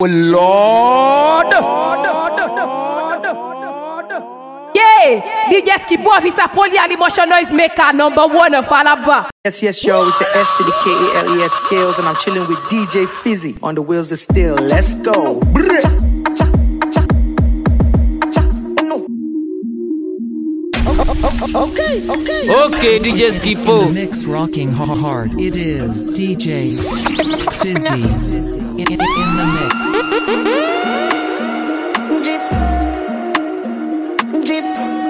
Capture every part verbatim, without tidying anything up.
Oh Lord! Yeah! D J Skipo Visa Poly and Emotion Noise Maker number one of Alaba. Yes, yes, yo, it's the S to the K A L E S Skills, and I'm chilling with D J Fizzy on the wheels of steel. Let's go. Okay, okay. Okay, D J Skipo. In the mix rocking hard. It is D J Fizzy in, in, in the mix. Drip, drip.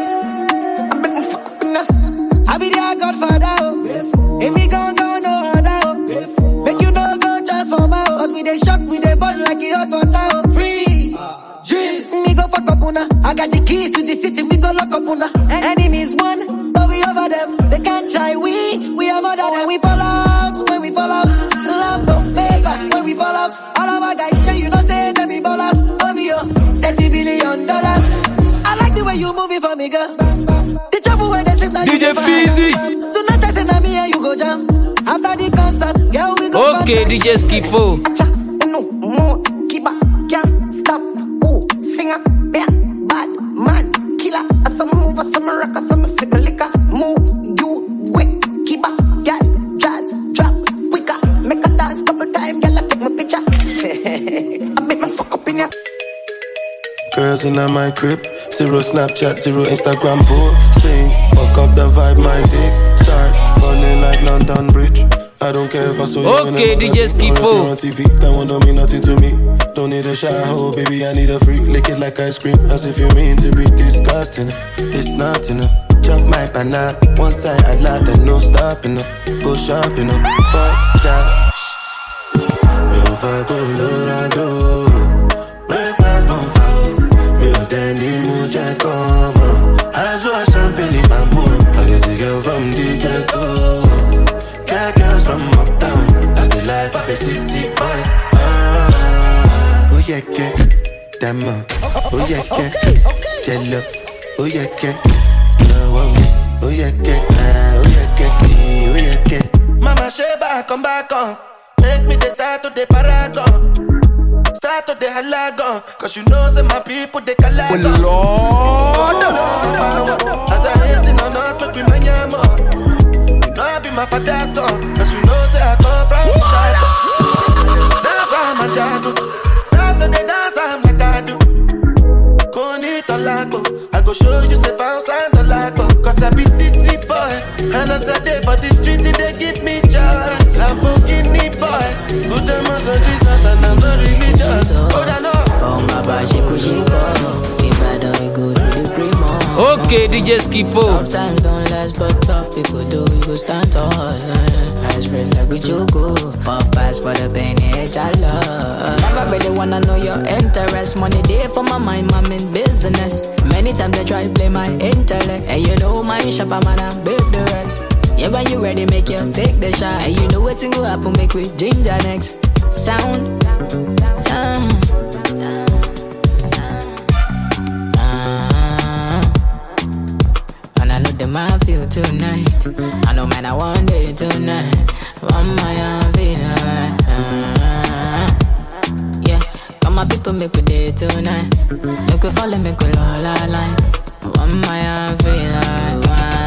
I be their Godfather, oh. If me gon' go no other, oh. Make you no go transform out. Cause we dey shock, we dey burn like a hot water, oh. Free, drip. Me go fuck up una. I got the keys to the city, me go lock up una. Enemies won, but we over them. They can't try, we, we are more than them. We fall out, when we fall out. Love don't pay back when we fall out. All of our guys say you know say them be ballers. Oh me yo, thirty billion dollars. I like the way you move it for me, girl. The trouble when they sleep now D J Fizzy. Tonight I say na me and you go jam. After the concert, girl we go. Okay, D J Skipo. No more, keep up, can't stop. Oh, singer, yeah, bad man, killer. Some move, some rock, some sip my liquor. Move, you quick, keep up, girl, jazz, drop, quicker. Make a dance couple times, girl, I take my picture. I bet my fuck up in ya. Girls in my crib, zero Snapchat, zero Instagram posting. Fuck up the vibe, my dick start falling like London Bridge. I don't care if I saw you. Okay, D J Skipo. On T V, that one don't mean nothing to me. Don't need a shower, baby, I need a freak. Lick it like ice cream, as if you mean to be disgusting. It's not enough. Chop my banana, one side I lie, then no stopping up. Go shopping up, fuck that. Yo, fuck Colorado. Breakfast bonfire. Me on Danny Muja come. As well as champagne in my mood. I get a girl from the ghetto. Cat girls from uptown. That's the life of a city boy. Ah, oh yeah, yeah. Dama. Oh yeah, yeah. Jello. Oh yeah, yeah. Oh yeah, yeah. Oh yeah, yeah. Oh yeah, yeah. Mama Sheba, come back on. Make me the start of the paragon. Start of the halagon. Cause you know say my people they calagon. Oh Lord! As I hating on us, make me man ya more. You know I be my father's son. Cause you know say I come from Chicago. Dance from a jago. Start to the dance I'm like I do. Koni tolago. I go show you say bounce and tolago. Cause I be city boy. And as I day for the street they give me joy. Lamborghini boy. Put them on so Jesus and I'm not religious. Oh I know. Oh my bad, she could she go. If I don't go to the primo. Okay, D J Skipo. Tough times don't last, but tough people do. You go stand tall. Eyes red like we jogo. Puff pass for the pain, edge I love. Never really wanna know your interest. Money day for my mind, I'm in business. Many times they try to play my intellect. And you know my shop, I'm gonna build the rest. Yeah, when you ready, make you take the shot. And you know what's gonna happen, make we ginger next. Sound, sound. Them I feel tonight. I know man I want day tonight. Want my own feel alright. uh, Yeah, come my people make we day tonight. Make we follow, make we all line. Want my own feel alright.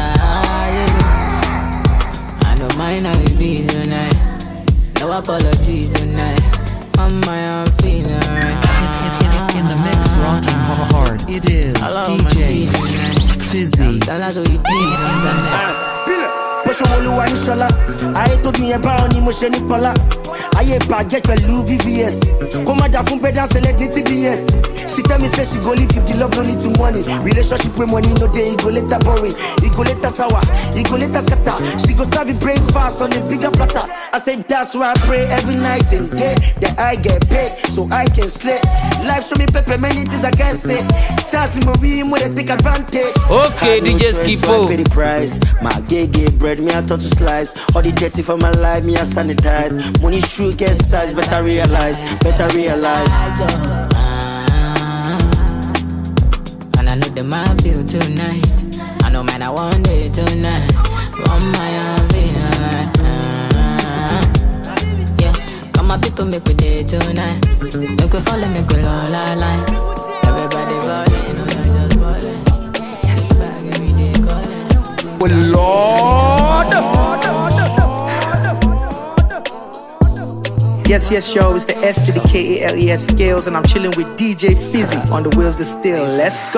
I don't mind how it be tonight. No apologies tonight. Want my own feel alright. In, in, in the mix rocking hard. It is D J Fizzy. That's what you did in the mix. Push a whole one shola. I told me about ni mo she ni pola. Aye baguette pẹ̀lú V V S. Come on, fun pedal select ni T B S. She tell me say she go live if the love no need to money. Relationship with money no day, it go later boring. It go later sour, it go later scatter. She go serve it breakfast on a bigger platter. I say that's why I pray every night and day that I get paid so I can slay. Life show me pepper, many things I can't say. Chance the movie when they take advantage. Okay, D J Skipo. Pay the price. My gay gay bread, me I turn to slice. All the dirty for my life, me I sanitize. Money true get size, better realize, better realize. And I know them I feel tonight. I know man I want it tonight. Want my own feel alright. Yeah, come my people make me day tonight. Make we follow, make we la la line. Everybody falling, no not just falling. Yes, bag every day calling. Well, Lord. Yes, yes, yo, it's the S to the K A L E S Scales, and I'm chilling with D J Fizzy on the wheels of steel. Let's go.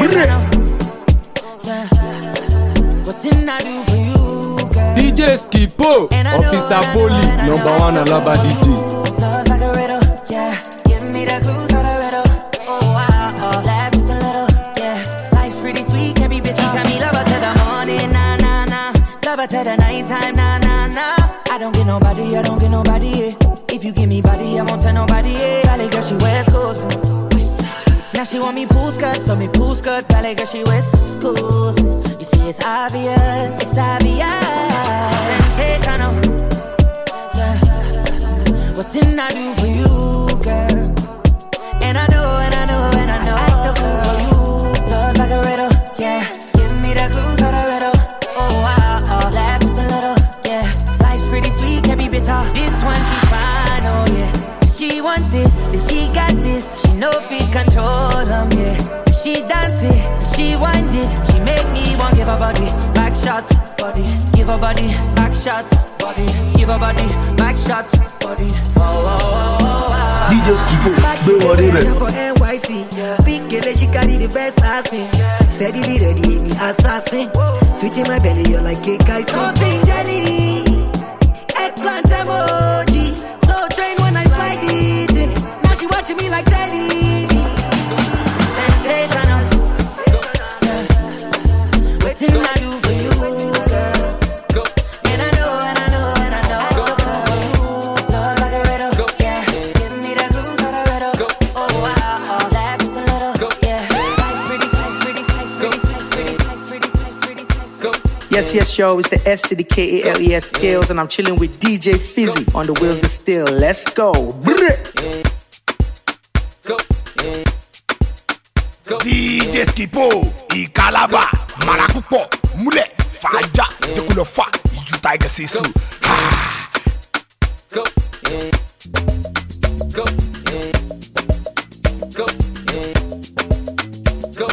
D J Skipo, Officer Bully, number one Alaba D J. Love like a riddle, yeah. Give me the clues to the riddle. Oh, wow, oh, laugh just a little, yeah. Life's pretty sweet, every bitch tell me love her to the morning, nah, nah, nah. Love her to the nighttime, nah, nah, nah. I don't get nobody, I don't get nobody, yeah. If you give me body, I won't tell nobody, yeah. Valley girl, she wears clothes. Now she want me pool skirt, so me pool skirt. Valley girl, she wears schools. You see, it's obvious, it's obvious. Sensational. Yeah. What didn't I do for you, girl? And I know, and I know, and I know. I act the fool for you. Love like a riddle, yeah. Give me the clues to the riddle. Oh, wow, oh, laugh just a little, yeah. Life's pretty sweet, can't be bitter. This one, she's fine, oh, yeah. She want this, then she got this. She know fi control them, yeah. She dance it, she wind it. She make me want give her body back shots, body. Give her body back shots, body. Give her body back shots, body. Oh, oh, oh, oh, oh. D J Skipo, be what it is. For N Y C, big girl, she carry the best I've seen. Steadily ready, me assassin. Sweet in my belly, you're like cake icing. Something jelly, eggplant emoji. So train when I slide it in. Now she watching me like telly. Sensational. What did I do for you, girl? And I know, and I know, and I know. For you, love like a riddle, yeah. Give me the clues to the riddle. Oh wow, oh, laugh just a little, yeah. Slice pretty, slice pretty, slice pretty, slice pretty, slice pretty, slice pretty, slice pretty. Yes, yes, yo, it's the S to the K A L E S Scales, and I'm chilling with D J Fizzy on the wheels of steel. Let's go. D J Skipo, Ikalaba, Marakupo, Mule, Faja, Jekulofa, you tiger say so. Go, go, go, go,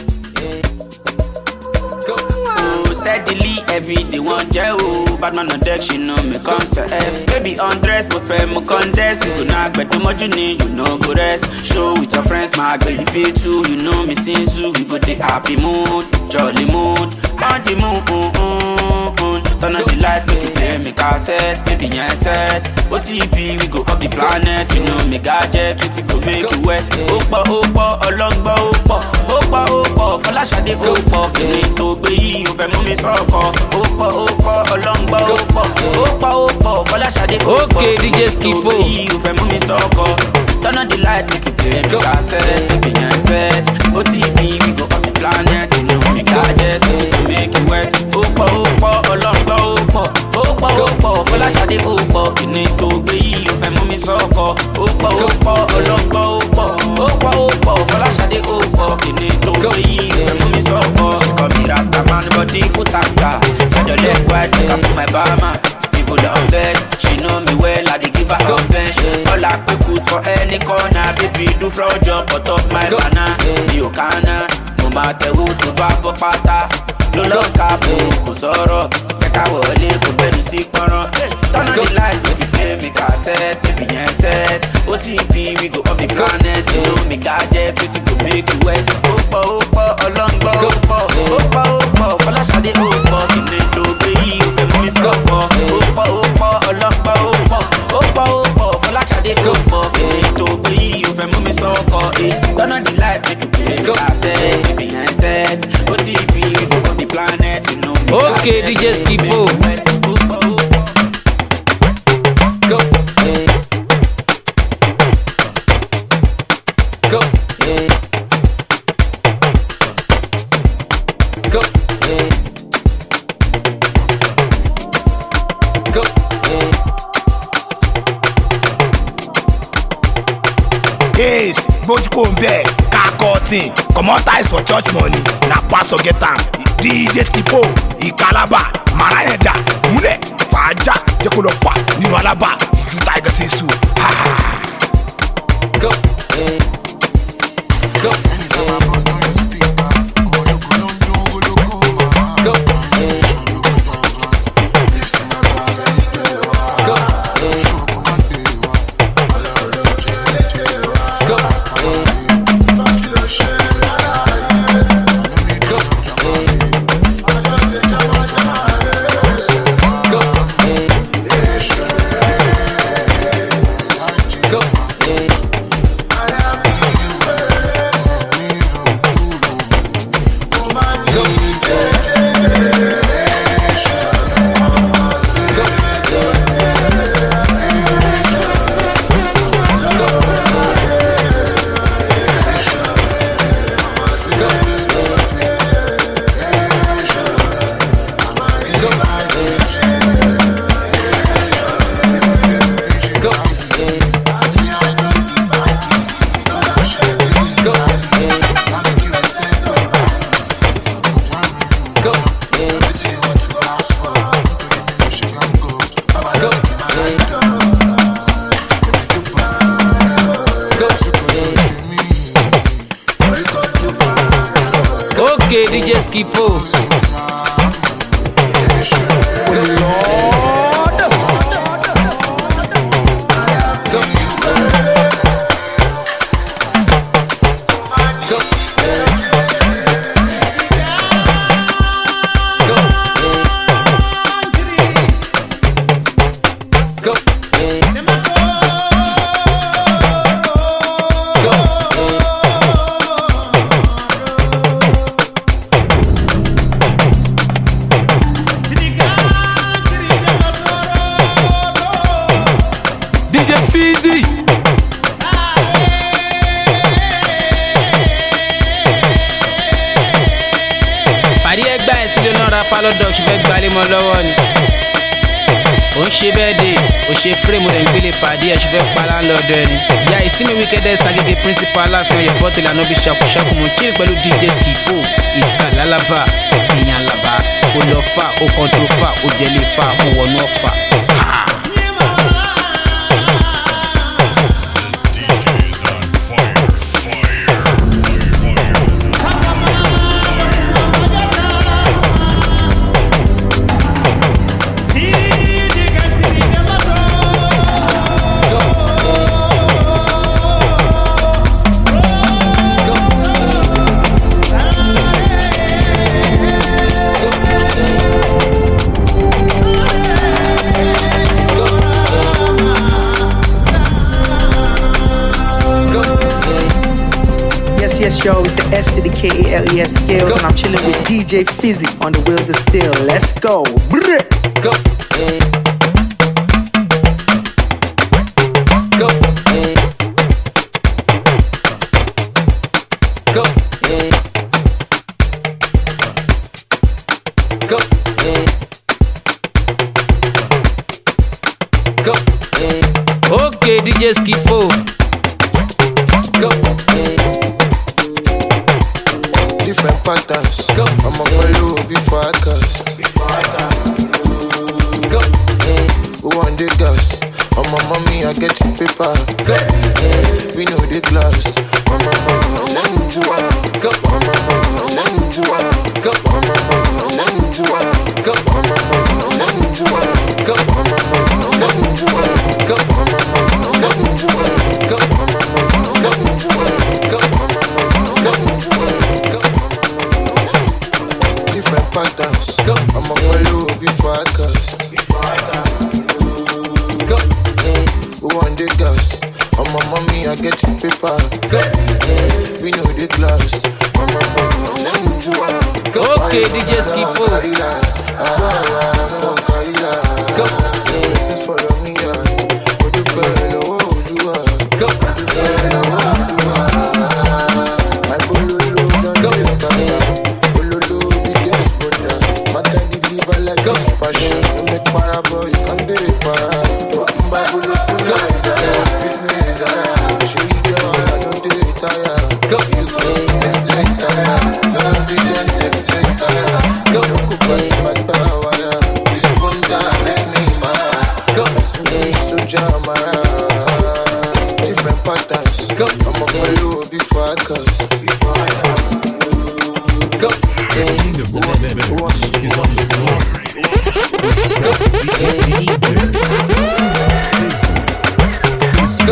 go. Oh, steadily every day one jail. Bad man on deck, she know me concept. Baby undress, my friend, my contest. We go knock, but too much you need, you know go rest. Show with your friends, my girl, you feel too. You know me since you, we go the happy mood, jolly mood, on the mood, mm, mm, mm. Turn on the light, make you play me cassette. Baby, yeah, set. O T P, we go up the planet. You know me gadget, we go make you wet. Opa, opa, alongba, opa. Opa, opa, flash at the opa. You need to be, you can move me so far. Opa, opa, alongba, opa. Opa, opa, flash at the opa. Okay, D J Skipo. You can move me so far. Turn on the light, make you play me cassette. Baby, yeah, set. O T P, we go up the planet. You know me gadget, we go make you wet. Opa, opa, alongba. Opa, opa, opa, flash at the opa. You need to be, you can move me so far. Opa, opa, alongba, opa. Opa, opa, flash at the opa. You need to be, you can move me so far. She call me Rasta man, body foot and car. Spend your leg wide, take up my barman. People down bed, she know me well, I dey give her a bench. All I pickles for any corner, baby do fraud jump on top my banana. You canna, no matter who to babo pata. No love capo, kò sọ̀rọ̀. Kẹ́ka wọlé kò bẹ̀rù sí pọ́nrán. Turn on the light, make you play me cassette, baby yẹn set. O T P, we go up the planet. You know me gadget, pretty go make you wet. Ó pọ̀ ó pọ̀ ọlọ́ngbọ́ ó pọ̀. Ó pọ̀ ó pọ̀ Fọláṣadé ó pọ̀. Kí ni tó gbé yìí ó fẹ́ mú mi sọ̀pọ̀. Ó pọ̀ ó pọ̀ ọlọ́ngbọ́ ó pọ̀. Ó pọ̀ ó pọ̀ Fọláṣadé ó pọ̀. Kí ni tó gbé yìí ó fẹ́ mú mi sọ̀pọ̀. Turn on the light, make you play me cassette, baby yẹn set. O T P, we go up the planet. You know me okay, D J Skipo. Go. Go. Go. Go. Yes, Bojiko Mbe, Kakotin, comot eyes for church money. Na pastor get am. D J Skipo, Ikalaba, Marayeda, Mule, Faja, Jekolofa, Ninu Alaba, you tiger sisu. Go, eh. Go, eh. Go, eh. Okay, D J Skipo. D J Fizzy. Pàdé ẹgbà ẹ̀ sílé náà ra pálọ́dọ̀ ṣùgbọ́n gbalẹ̀ mọ́ lọ́wọ́ ni. Ó ń ṣe bẹ́ẹ̀ dé, ó ṣe fírèmù rẹ̀ ń gbélé pàdé ẹ̀ ṣùgbọ́n palá ń lọ́dọ̀ ẹni. Ìyá ìstímì wíkẹ́dẹ́ Sagege principal aláàfin ọ̀yọ́ bọ́tìlì ànábì ṣàkóṣàkó mọ̀ chill pẹ̀lú D J Skipo. Ìka lálábà, ìyàn làbà, ó lọ fà, ó kọ́ńtò fà, ó jẹ́lé fà, ó wọnú ọ̀fà. Yes, yo, it's the S to the K A L E S Scales, and I'm chilling with D J Fizzy on the wheels of steel. Let's go. Brr. Go, eh. Go, eh. Go, eh. Go, eh. Go, eh. Okay, D J Skipo. Go, eh. Different patterns. I'm a follow before I cast. Go, eh. Who want the gas? I'm a mommy, I get the paper. Go, eh. We know the class. I'm a mama, I'm to Go, I'm a mama, I'm to Go, I'm a mama, I'm to Go, I'm a mama, I'm to Go, I'm a mama, I'm to Go, I'm a mama, I'm to Go, I'm a mama, I'm to Go, Go, different patterns. I'm a follow before I cast. Go, eh. Who want the gas? I'm a mommy, I get the paper. Go, eh. We know the class. I'm a mama, I'm to Okay, D J Skipo. Go, eh. This is follow me, yeah. What the girl, oh, you are. Go, eh. My bololo don't discount. Bololo biggest brother. My can deliver like Go, this passion. You make parable, you can do it para. Open by bololo, no desire. Fit me desire. Show you girl, I don't do it tire. Go, You can explain tire. No evidence explain tire. Go, Don't go back to my power. Bunda, make me my before I cuss. Before I cuss. Go. The king of the better is on the floor. Go. Go.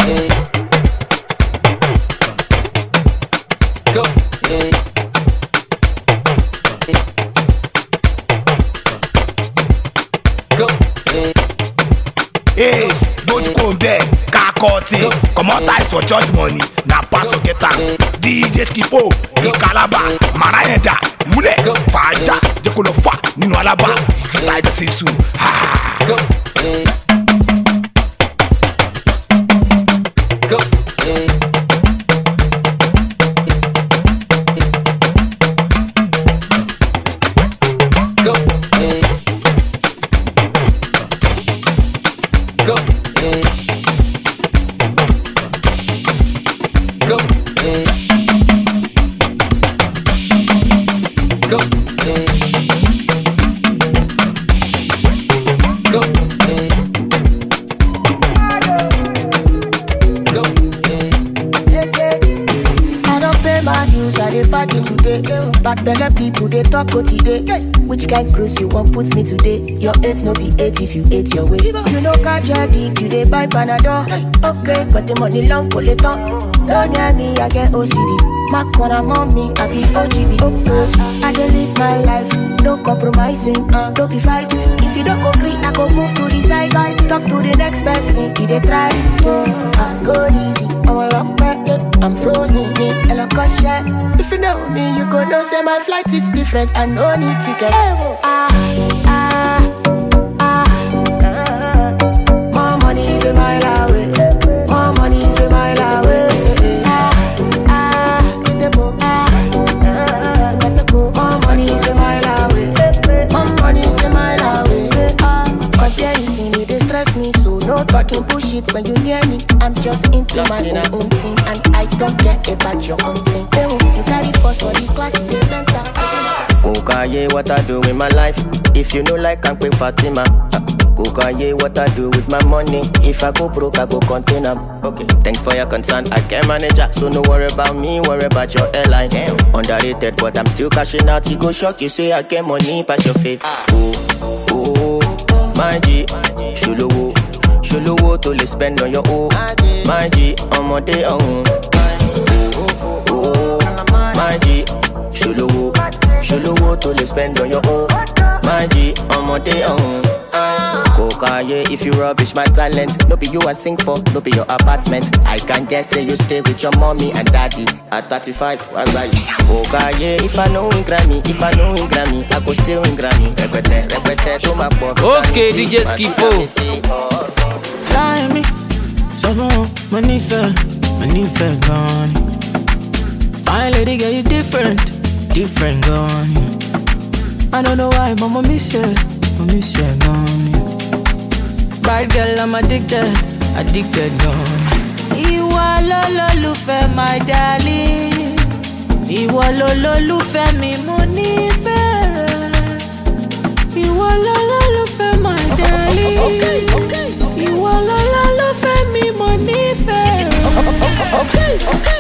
Go. Go. Ace, don't come there. Kakoti, come on, ties for church money. Now pass or get out. D J Skipo, Ikalaba, Marayenda, Mule, Faja, Jekolo Fa, Nino Alaba, Jutai de Sisu. Ha. Go. Go. Go. Go. Go. Go. Go. I don't pay my dues, I dey fight it today. Bad belle people, they talk what today. Which kind cruise you want put me today? Your eight no be eight if you ate your way. You know catch your dick, you dey buy Panadol. Okay, but the money long pull it on. Don't near me, I get O C D. My corner mommy, I be O G B. I dey live my life, no compromising. Don't be fighting. If you don't agree, I go move to the side. Talk to the next person, he dey try. I go easy, I'm a lock back, I'm frozen. Hello, share. If you know me, you go know say my flight is different. I no need ticket. Ah, ah, ah. More money is a mile away. More money is a mile away. Ah, ah, ah. More money is a mile away. More money is a mile away. Ah, comparison it dey stress me, so no talking push it when you near me. I'm just into my own, own thing, and I don't care about your own thing. You carry force for the class, you mental. Kukaye, what I do with my life. If you know like I'm quick Fatima. Kukaye, what I do with my money. If I go broke, I go contain them. Okay, thanks for your concern. I can manage it, so no worry about me, worry about your airline. Damn. Underrated, but I'm still cashing out. You go shock, you say I get money past your faith. Oh, oh, my G, Shuluwo, Shuluwo to le spend on your own. My G, on my day on. Oh, oh, my G, Shuluwo, Shuluwo to le spend on your own. My G, on my day on. Kokaye, if you rubbish my talent, no be you I sing for, no be your apartment. I can guess say you stay with your mommy and daddy. At thirty-five, what's that? Kokaye, if I know in Grammy, if I know in Grammy, I go still in Grammy. Repete, repete, to my boy. Okay, D J Skipo. Lie me, so bon, money fair, money fair gone. Fine lady, girl, you different, different gone. I don't know why, but I miss you, I miss you gone. Bad girl, I'm addicted, addicted gone. Ìwọ lolólùfẹ́ my darling. Ìwọ lolólùfẹ́ mi mo nífẹ̀ẹ́ rẹ. Ìwọ lolólùfẹ́ my darling. Ìwọ lolólùfẹ́ mi mo nífẹ̀ẹ́ rẹ. Okay, okay, okay.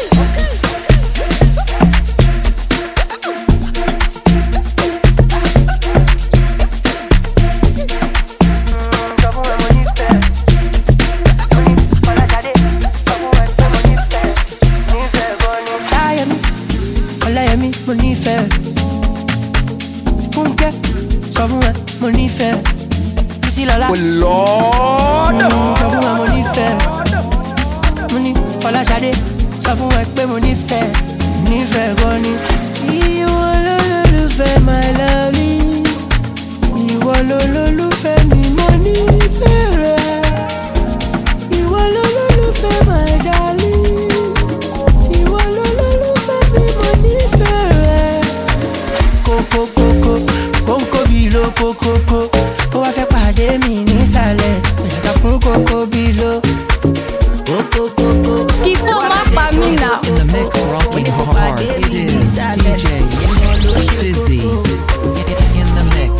Oh Lord, sọ fún ẹ mo nífẹ̀ẹ́, mo ní Fọláṣadé, sọ fún ẹ pé mo nífẹ̀ẹ́, nífẹ̀ẹ́ gan ni. Ìwọ lolólùfẹ́ my lovely, ìwọ lolólùfẹ́ mi mo nífẹ̀ẹ́ rẹ. Ìwọ lolólùfẹ́ my darling, ìwọ lolólùfẹ́ mi mo nífẹ̀ẹ́ rẹ. Kókó kókó, kókó bí lo kókókó. Ó wá fẹ́ pàdé mi nísàlẹ̀, ìjàkà fún kókó bí lo. Kókó kókó. Skipo má pa mí náà. In the mix, rocking hard, it is D J Fizzy in the mix.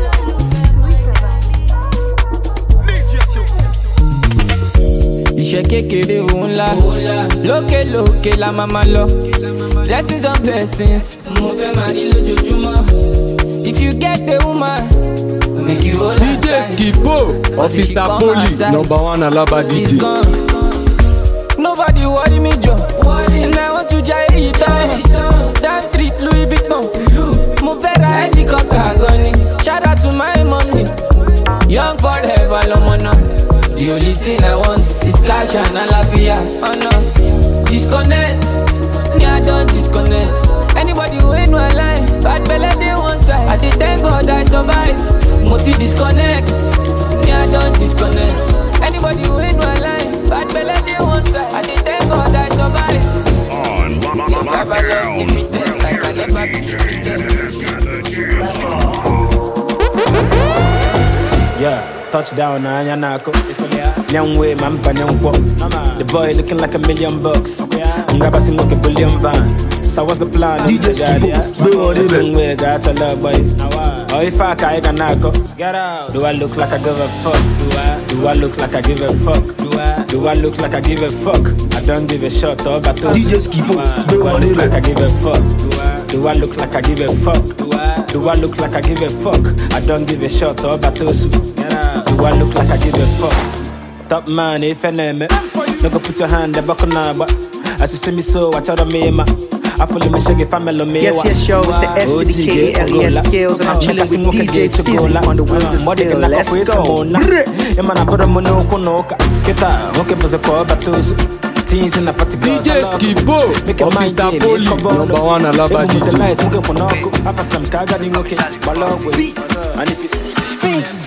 Iṣẹ́ kékeré òun ńlá. Lókè lókè la máa máa lọ. Blessings on blessings. Mo fẹ́ máa rí lójoojúmọ́. If you get the woman, make you hold her D J Skipo, Officer Poli, number one Alaba D J. Nobody worry me, Joe. And I want to jai it down. Damn street, Louis Vuitton. Move that helicopter, gunning. Shout out to my mommy. Young forever, Lomona. The only thing I want is cash and alafia. Oh no, disconnect. Yeah, I don't disconnect. Anybody who ain't no line, bad belly they one side. I did thank God I survive. Multi disconnect. Yeah, I don't disconnect. Anybody who ain't no line, bad belly they one side. I did thank God I survive. On lockdown, yeah, touchdown na Yanako. Young way, man, the boy looking like a million bucks. I'm gonna see a billion van. So what's the plan? D J Skipo, do all this way, got your love, boy. Oh, if I can't get out, do I look like I give a fuck? Do I? Do I look like I give a fuck? Do I? Do I look like I give a fuck? I don't give a shot, oh, but D J Skipo, do I look like I give a fuck? Do I? Do I look like I give a fuck? Do I? Do I look like I give a fuck? I don't give a shot, oh, but do I look like I give a fuck? Top man, if I name it, no go put your hand in the buckle now, but as you see me so, I tell them me, ma. I follow me shaggy family me. Yes, yes, show it's the S to the K L E S skills, and I'm chilling with D J Fizzy on the wheels of steel. Let's go. D J Skipo, Officer Poli, number one Alaba D J.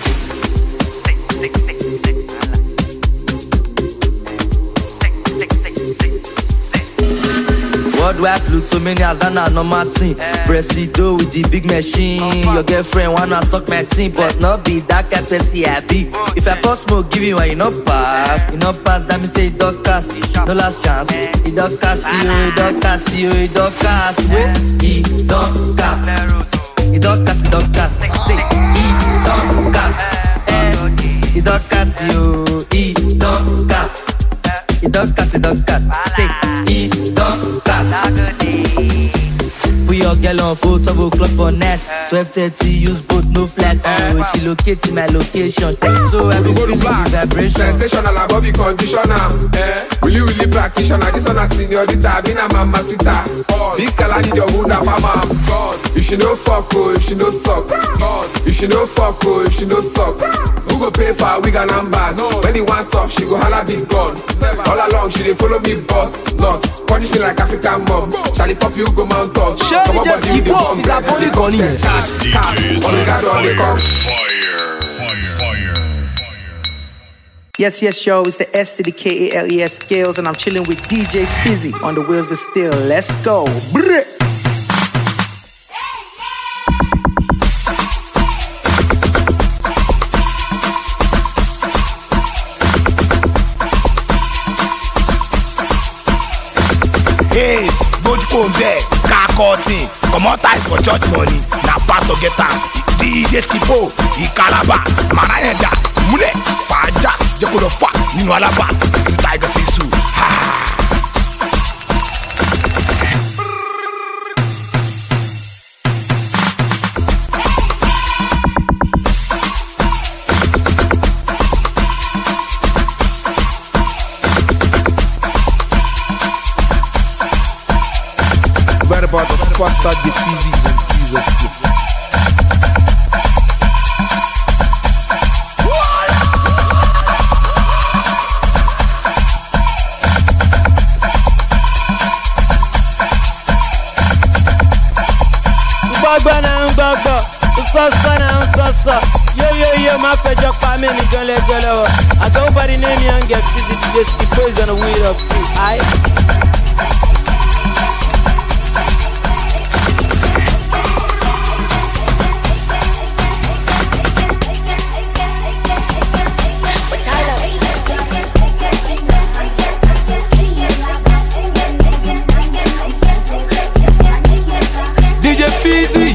Worldwide Plutomanias, that na normal thing. Presido with the big machine. Your girlfriend wanna suck my team, but not be that kind of person I be. If I pass smoke, give you one, you not pass. You not pass, that me say it don't cast. No last chance. It don't cast you, it don't cast you, it don't cast. Wait, it don't cast. It don't cast, it don't cast. Say, it don't cast. Eh, it don't cast you, it don't cast. It don't cast, it don't cast. Say, it don't cast. We all get on full double clock for net. twelve thirty, use both, no flat. Oh, she located my location. So I be feeling the vibration. Sensational above the conditioner. Eh? Really, really practitioner. This one a señorita, been a mamacita. Big color need your wound up, mama. God, you should know fuck, oh, you should know suck. God, you should know fuck, oh, you should know suck. Who go pay for a wig and number? No. When he wants up, she go holla big gun. All along, she dey follow me boss. Not punish me like African mom. Charlie pop you go mount us. Come on, body with the bomb. This D J is on fire, fire, fire. Yes, yes, show it's the S to the K A L E S skills, and I'm chilling with D J Fizzy on the wheels of steel. Let's go. Brr. Yes, go to Conde, car cutting, come on ties for church money. Now pastor get am. D J Skipo, Ikalaba, Marayenda, Mune, Faja, Jekolo Fa, Nino Alaba, Tiger Sisu. Ha. About the superstar Fizzy and Jesus. Gbogbo na ń gbogbo, sọ́sọ́ na ń sọ́sọ́. Yo yo yo, má fẹjọ́ pa mí ní jọlẹ́jọ́ lọ́wọ́. Àtọ́wọ́bọ̀dì ní mi and get Fizzy D J Skipo is on the wheel of two. Aye. D J Fizzy.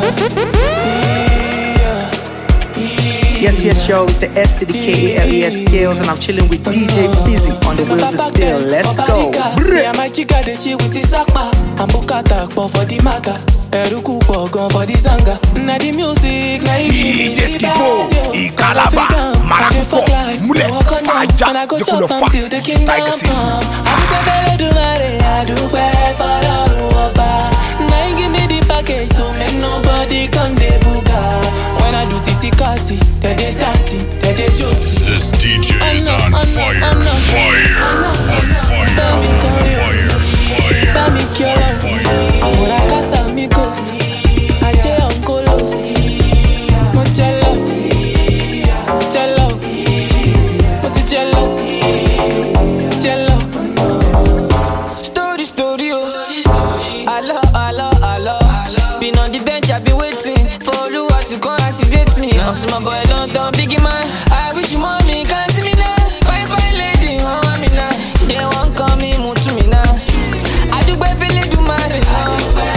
Yes, yes, yo, it's the S to the K A L E S Scales, and I'm chilling with D J Fizzy on the wheels of steel. Let's go. Yeah, my chica de chi with the sakpa. I'm bukata for the matter. Eruku pogon for the zanga. Na the music, na D J Skipo, Ikalaba, Marakupo, Mule, Faja, Jekolofa, Tiger Season. I do I do bad for the Oba. Now give me the package so make nobody come de buga. When I do titi kati, they they dancing, they they joking. This D J is on fire, fire, on fire, fire, fire, Dami kiola, ahora casa amigos, aje oncolos, mochelo, chelo, mochelo, chelo. Story, story, oh, hello, hello, hello. Been on the bench, I be waiting for Oluwa to come activate me. I'm my boy London, biggie man. I wish you mommy can see me now. Fine, fine lady, oh I'm in now. They won't call me, move to me now. I do baby, do my now.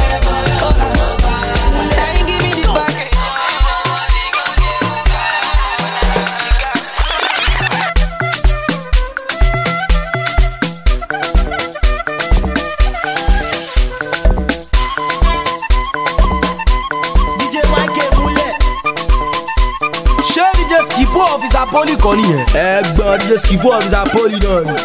Now give me the back. Skipo officer poli kan nìyẹn. Ẹ̀gbọ́n díje Skipo officer poli náà ni.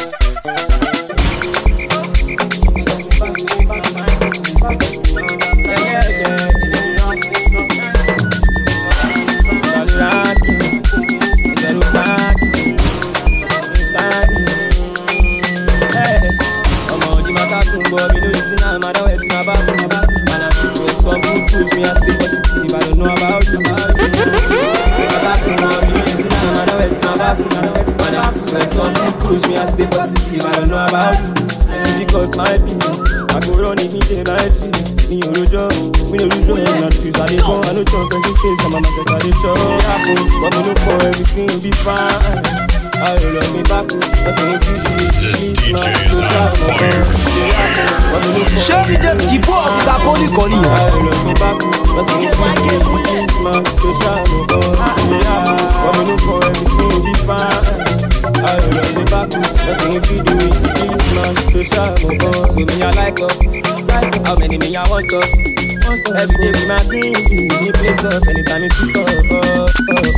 Push me, I stay positive, I don't know about you. Because my peace, I go run it, me day by tree. Me no job, me no job, not choose. I dey go, I no talk, cause in case I'm a market, I dey chop. But me look for everything will be fine. I will love me back, nothing will feel this D J is on fire, fire. Show me just keep up, it's a poly conny. I will love me back, nothing will feel this man, so shallow. But me look for everything will be fine. I will run the back, nothing if you do it, this man, so shallow. So me I like up, like how many me I want up. Every day be my thing, me place up, anytime you pick up, oh, oh.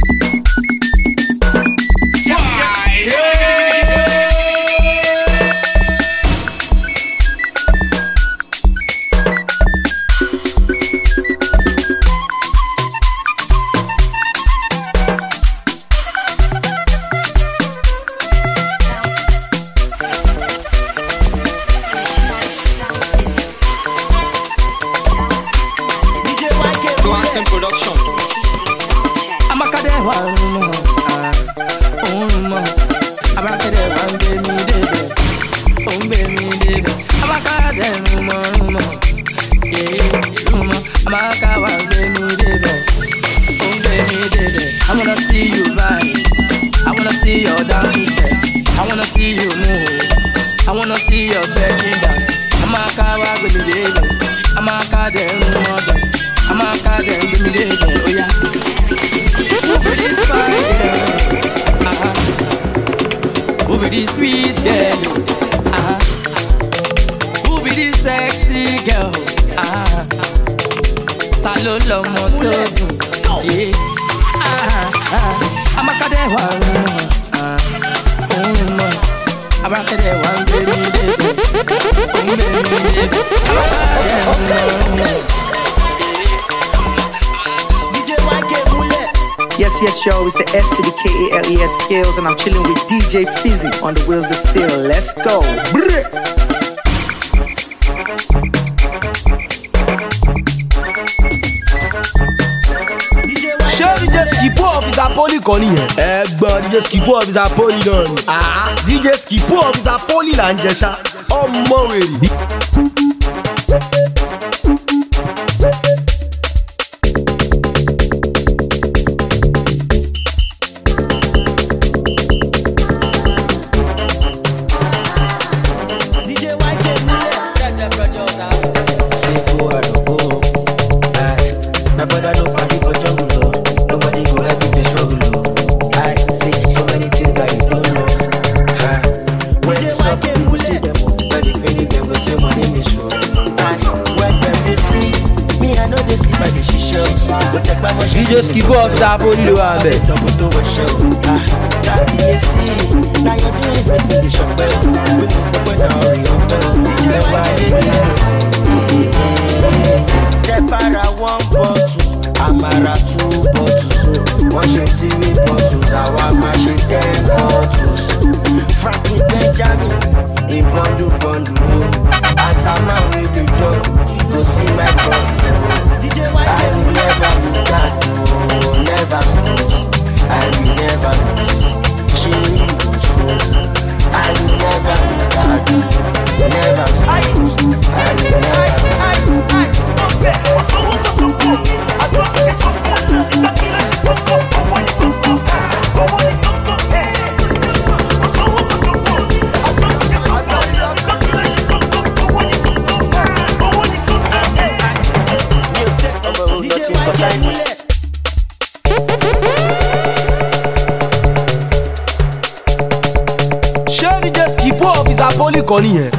Yes, yes, yo, it's the S to the K A L E S Scales, and I'm chilling with D J Fizzy on the wheels of steel. Let's go. Brr. Show me just Skipo officer poli kan nìyẹn. Ẹ̀gbọ́n D J Skipo officer poli náà ni. D J Skipo officer poli là ń jẹ ṣá. Ọmọ wèrè. D J Skipo of the Apollo Ambe. Para one bottle, Amara two bottles. One shitty three bottles, our mash ten bottles. Frankie Benjamin, in bundle bundle. As a man with the dog, go see my dog. D J I will never lose that, oh, never lose. I will never lose. She lose. I will never lose that, never lose. I will never lose. Ṣé D J Skipo of his Apollo kan nìyẹn?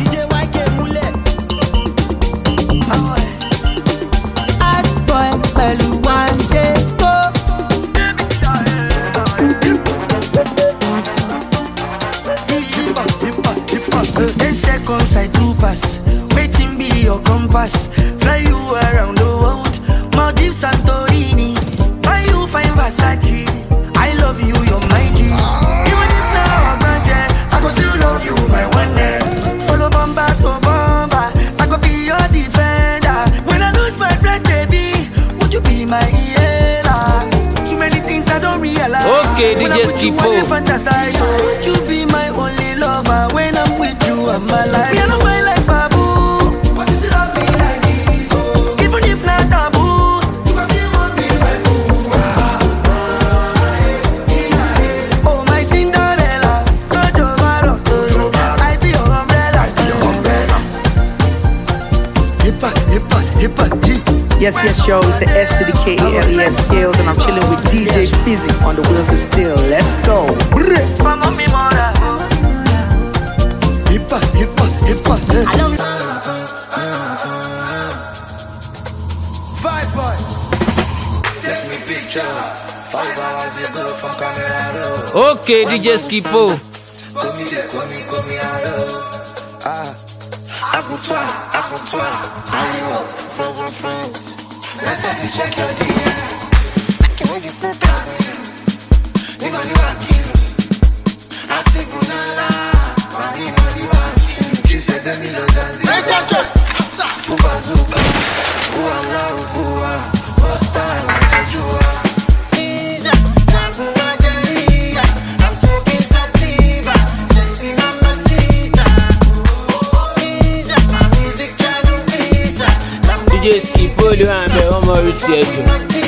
Ten seconds I do pass. Waiting be your compass. Fly you around the world. Maldives, Santorini. Why you find Versace? I love you, you're my G. Even if now I'm granted, I go still love you, my one day. Follow Bomba to Bomba. I go be your defender. When I lose my breath, baby, would you be my healer? Too many things I don't realize. Okay, D J Skipo. Would you be my only lover? When I'm with you, I'm alive. We are not going like Babu, but you still love me like this. Oh. Even if not taboo, you can still want me like boo. Oh my Cinderella, Jojo Baro, Jojo. I be your umbrella, I be your umbrella. Hippa, hippa, hippa, hip. Yes, yes, yo, it's the S to the K E L E S skills, and I'm chilling with D J Fizzy on the wheels of steel. Let's go. Mama, mi mora. Hippa, hippa, hippa, hippa. Five boy. Take me picture. Five hours ago from Camera. Okay, D J Skipo. Come here, come here, come here. Ah. Abutoir, abutoir. How you up? Friends and friends. Let's have this check your D M. Second when you put down. You know you are killer. I see Brunella. Mami, money, man. She said that me love dance. Hey, Chacha. Stop. Ubazuka. Uala, ubua. Costa, Kajua. Ija, Nabuwa, Jeliya. I'm smoking sativa. Sexy mamacita. Ija, my music can't visa. D J Skipo ló wà ń bẹ wọ́n mọ orí tiẹ̀ jù.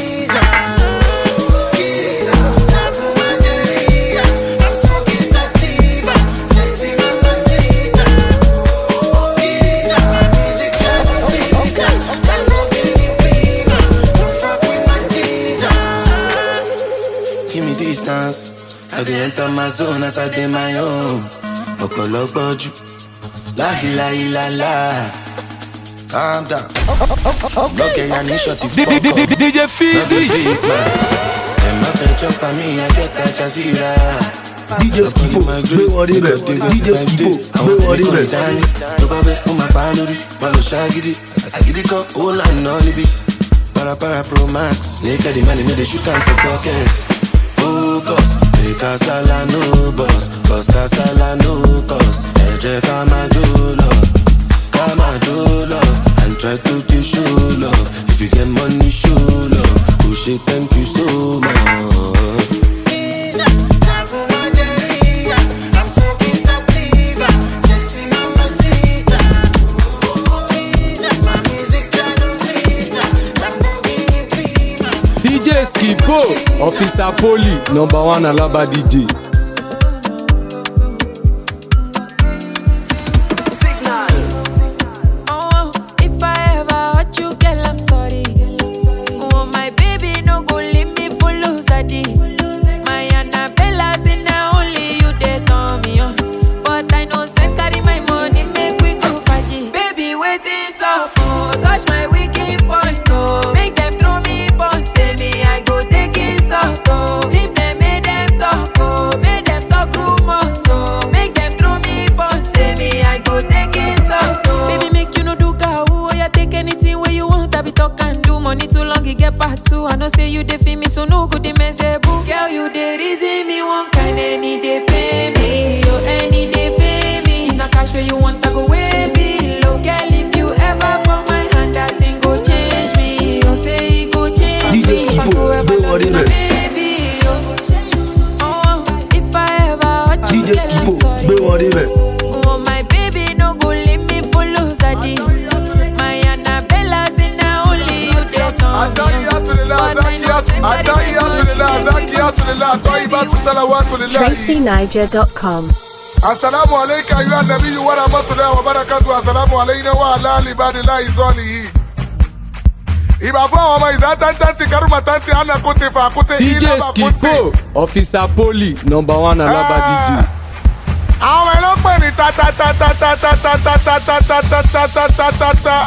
Give me distance. I dey enter my zone as I dey my own. Ọ̀pọ̀lọpọ̀ jù. Láhìláhìláhìlá. Calm down. Okay, I need shot the fuck up. D J Fizzy. Them a fetch up on me, I get that jazira. D J Skipo, gbé wọn débẹ̀. D J Skipo, gbé wọn débẹ̀. Tó bá bẹ́, ó máa pa á lórí. Má lọ ṣáàgídí. Àgídí kan, owó lànà níbí. Para para Pro Max. Naked the money, me dey shoot am for pockets. Focus. Make Kasala no boss. Cause Kasala no cost. Ẹ jẹ́ ká máa jó lọ. Ká máa jó lọ. And try to do show love. If you get money, show love. Oh shit, thank you so much. D J Skipo, Officer Poli, number one Alaba D J. Oh, if I ever hurt you, girl, I'm sorry. Oh, my baby, no go leave me for losadi. My Annabella's in there, only you they turn me on. But I know send carry my money, make we go faji. Baby, waiting so oh, touch my wicked point, oh, make them throw me punch, say me I go. you dey feel me, so no good the mess boo. Girl, you dey reason me one kind, any day pay me, yo, any day pay me. If na cash where you want, I go way below. Girl, if you ever fall my hand, that thing go change me. You say it go change me. If I go ever love you, baby, yo. Oh, if I ever hurt you, girl, I'm sorry. Oh, my baby, no go leave me for losadi. My Annabella's in a only you dey come. Tracy Niger dot com. Assalamu alaikum, you are Nabi, you are Amatullah, wa barakatuh, assalamu alaikum, wa ala libadillah izolihi. Iba fún àwọn ọmọ ìzá tantanti karuma tanti ana kote fa kote D J Skipo, Officer Poli, number one Alaba D J. Àwọn ẹlọ́pẹ̀ ní ta ta ta ta ta ta ta ta ta ta ta ta ta ta ta ta ta.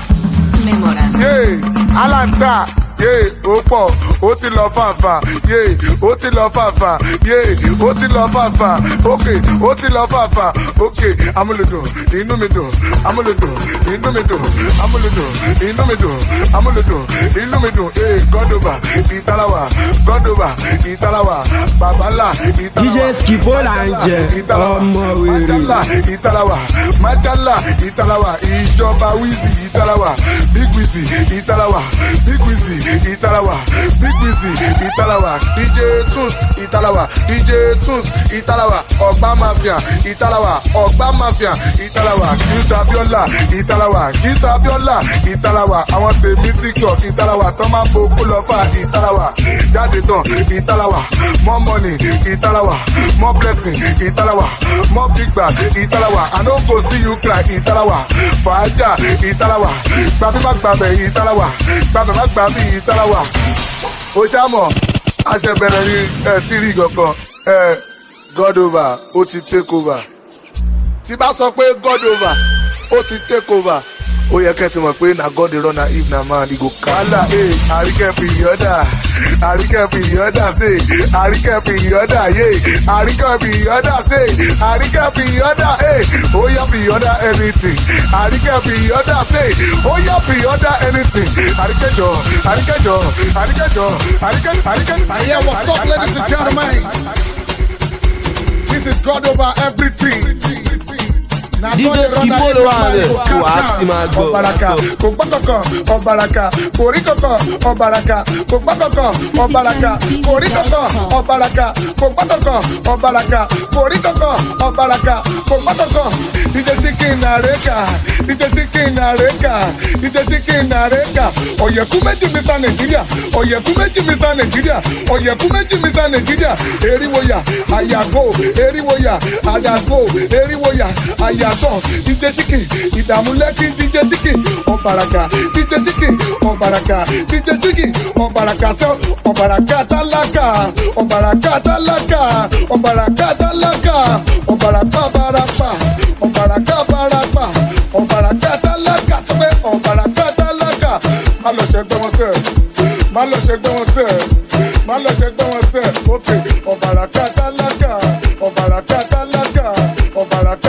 Yé, Alanta, yé, ó pọ̀, ó ti lọ fàfà, yé, ó ti lọ fàfà, yé, ó ti lọ fàfà, ókè, ó ti lọ fàfà, ókè, amúlùdùn, inú mi dùn, amúlùdùn, inú mi dùn, amúlùdùn, inú mi dùn, amúlùdùn, inú mi dùn, yé, Gọ́dọ̀bà, Ìtàláwà, Gọ́dọ̀bà, Ìtàláwà, Bàbálà, Ìtàláwà. D J Skipo là ń jẹ ọmọ wèrè. Májálà, Ìtàláwà, Májálà, Ìtàláwà, ìjọba Wizzy, Ìtàláwà, Big Wizzy, Ìtàláwà, Big Wizzy, Ìtàláwà, Big Wizzy, Ìtàláwà, D J Tunes, Ìtàláwà, D J Tunes, Ìtàláwà, Ọ̀gbá Mafia, Ìtàláwà, Ọ̀gbá Mafia, Ìtàláwà, Kita Biola, Ìtàláwà, Kita Biola, Ìtàláwà, àwọn tèmi TikTok, Ìtàláwà, tán máa ń bo kú lọ fà, Ìtàláwà, jáde tán, Ìtàláwà, more money, Ìtàláwà, more blessing, Ìtàláwà, more big bag, Ìtàláwà, I no go see you cry, Ìtàláwà, fàájà, Ìtàláwà, gbàbí má gbàbẹ̀, Ìtàláwà, gbàbẹ̀ má gbàbí, Ìtàláwà. Ó ṣàmọ̀, àṣẹbẹ̀rẹ̀ ni ẹ̀ tí rí gangan, ẹ̀ God over, ó ti take over. Tí bá sọ pé God over, ó ti take over. Ó yẹ kẹ́ ti mọ̀ pé na God dey run na if na man he go kala. Hey, àríkẹ́ pìyọ́dà, àríkẹ́ pìyọ́dà say, àríkẹ́ pìyọ́dà yeah, àríkẹ́ pìyọ́dà say, àríkẹ́ pìyọ́dà hey, ó yẹ pìyọ́dà anything, àríkẹ́ pìyọ́dà say, ó yẹ pìyọ́dà anything. Àríkẹ́ jọ, àríkẹ́ jọ, àríkẹ́ jọ, àríkẹ́, àríkẹ́. And yeah, what's up, ladies and gentlemen? This is God over everything. D J Skipo ló wà rẹ̀ wà á ti máa gbọ́. Ọ̀bàràkà kò gbọ́ kankan, ọ̀bàràkà kò rí kankan, ọ̀bàràkà kò gbọ́ kankan, ọ̀bàràkà kò rí kankan, ọ̀bàràkà kò gbọ́ kankan, ọ̀bàràkà kò rí kankan, ọ̀bàràkà kò gbọ́ kankan. D J Chicken Nareka, D J Chicken Nareka, D J Chicken Nareka. Ọ̀yẹ̀kú méjì mítà Nàìjíríà, ọ̀yẹ̀kú méjì mítà Nàìjíríà, ọ̀yẹ̀kú méjì mítà Nàìjíríà. Eriwoya, àyàgò, eriwoya, àdàgò, eriwoya, àyàgò. D J Chicken, ìdààmú lẹ́kì D J Chicken, ọ̀bàràkà D J Chicken, ọ̀bàràkà D J Chicken, ọ̀bàràkà sẹ́, ọ̀bàràkà tálákà, ọ̀bàràkà tálákà, ọ̀bàràkà tálákà, ọ̀bàràkà barapa, ọ̀bàràkà barapa, ọ̀bàràkà tálákà sọ́pẹ́, ọ̀bàràkà tálákà. Má lọ ṣẹgbẹ́ wọn sẹ́, má lọ ṣẹgbẹ́ wọn sẹ́, má lọ ṣẹgbẹ́ wọn sẹ́, ok, ọ̀bàràkà tálákà, ọ̀bàràkà tálákà, ọ̀bàràkà.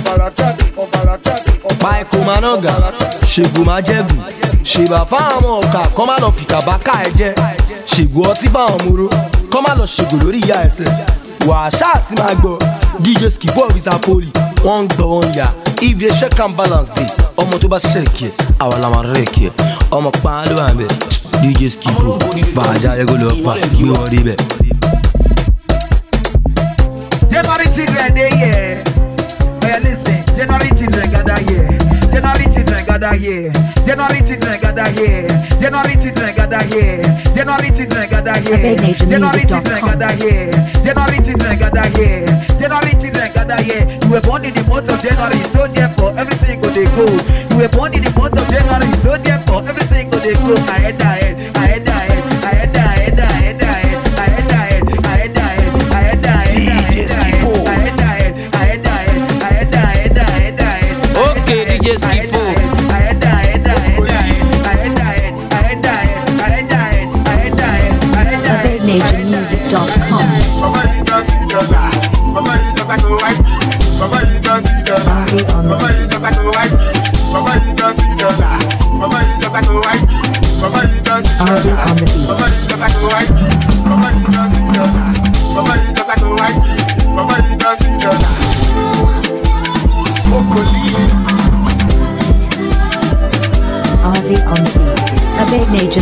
Michael Manoga, ṣègùn máa jẹ́gùn, ṣèbà fáwọn ọ̀kà kọ́ má lọ fìkà bá ká ẹ jẹ́, ṣègùn ọtí fáwọn múró kọ́ má lọ ṣègùn lórí ìyá ẹsẹ̀, wàṣà àti máa gbọ́, D J Skipo Officer Poli, wọ́n ń gbọ́ wọn yá, if they check and balance day, ọmọ tó bá ṣiṣẹ́ kí ẹ, àwa la máa rẹ̀ kí ẹ, ọmọ pa ló wà ń bẹ̀, D J Skipo, fàájà ẹgbẹ́ ló fà, gbé wọn rí bẹ̀. January children dey here. Hey, listen, January children gather here. January children gather here. January children gather here. January children gather here. January children gather here. January children gather here. January children gather here. January children gather here. You were born in the month of January, so therefore everything go dey go. You were born in the month of January, so therefore everything go dey go. Ahead, ahead, ahead, ahead, ahead, ahead, ahead, ahead, ahead, ahead, ahead, ahead, ahead, ahead. D J Skipo. Okay, D J Skipo. Nature Music dot com. Ozzy on the beat.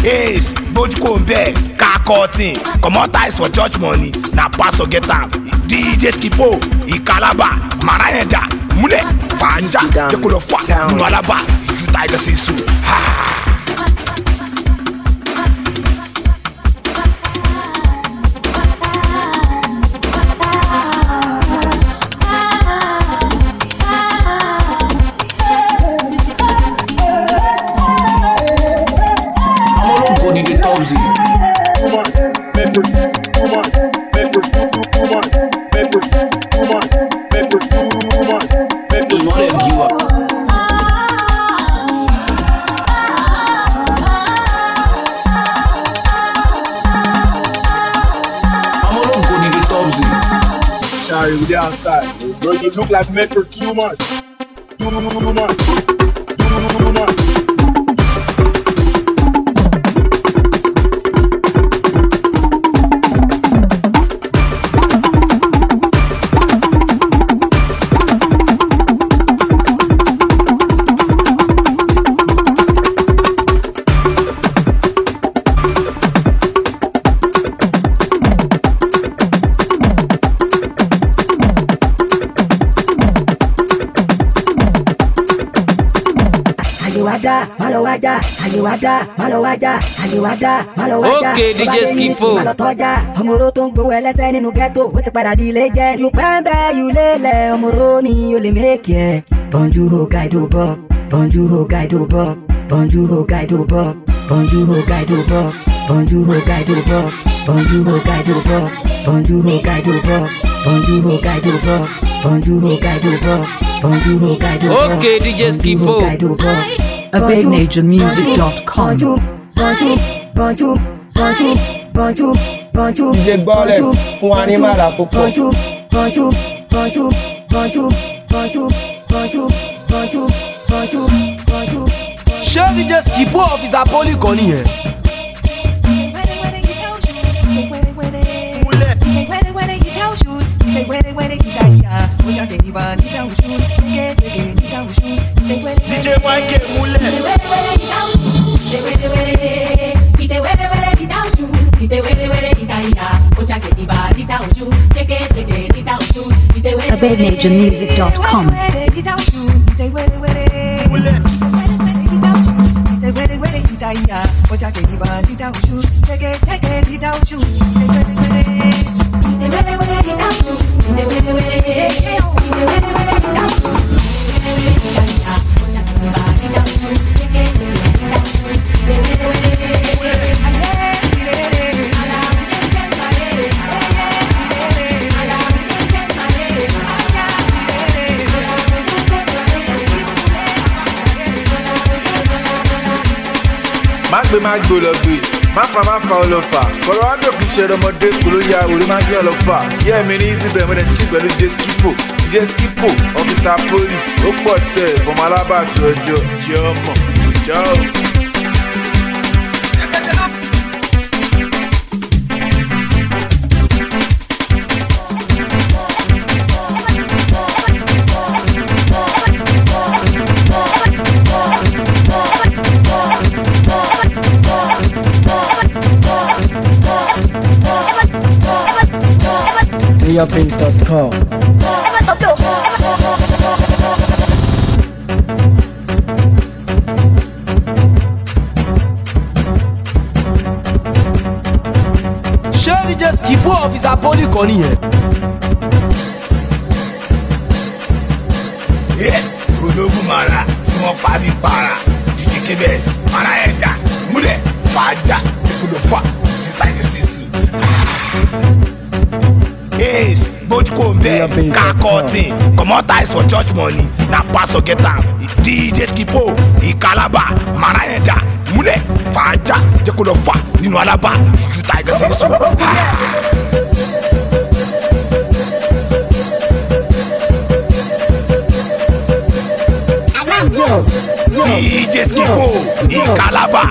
Ace, Bojko Mbe, car cutting. Comot eyes for church money. Na pastor get am. D J Skipo, Ikalaba, Marayenda, Mule, Fanja, Jekolofa, Nualaba, Juta Igasisu. Ha. Sorry, we outside. Bro, you look like Metro too much. Too much. Too much. Malowaja, Ayiwada, Malowaja, Ayiwada, Malowaja. Okay, D J Skipo. Ọmọró tó ń gbowó ẹlẹ́sẹ̀ nínú ghetto, ó ti padà di ilé jẹ́. You pẹ́ńbẹ́, you lélẹ̀, ọmọró mi ò lè mékì ẹ̀. Bọ́njú ho gaido bọ́, bọ́njú ho gaido bọ́, bọ́njú ho gaido bọ́, bọ́njú ho gaido bọ́, bọ́njú ho gaido bọ́, bọ́njú ho gaido bọ́, bọ́njú ho gaido bọ́, bọ́njú ho gaido bọ́, bọ́njú ho gaido bọ́, bọ́njú ho gaido bọ́. Okay, D J Skipo. A big nature music dot com. D J Gbọ́lẹ̀ fún wa ní màrà púpọ̀. Ṣé D J Skipo ọ̀fíìsà pólì kan nìyẹn? D J Mike Mule. A big nature music dot com. má gbé má gbó lọ gbé má fa má fa ọlọ́fà Colorado kì í ṣe ọmọdé kò ló ya òrí má gbé ọlọ́fà yẹ́ mi ní easy bẹ́ẹ̀ mo dẹ̀ ṣí pẹ̀lú D J Skipo D J Skipo ọ́fíìsà poli ó pọ̀ sẹ́ fọmọ alábàtú ọjọ́ jẹ́ ọmọ ìjà o. Playerpace dot com. Ṣé D J Skipo ọ̀fíìsà pólì kan nìyẹn? Ológun mara tí wọ́n pa ní para D J Kbs Marayenda Múlẹ̀ Fàájà Jekolofa Juta Igasisu. Ace, Bojko Mbe, car cutting. Comot eyes for church money. Na pastor get am. D J Skipo, Ikalaba, Marayenda, Mule, Fàájà, Jekolofa, nínú Alaba, Juta Igasisu. D J Skipo, Ikalaba.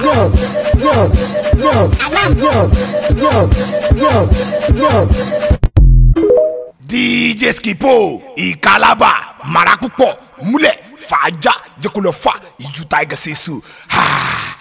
D J Skipo, Ikalaba, Mara púpọ̀, Múlẹ̀, Fàájà, Jekolofa, Juta Igasisu.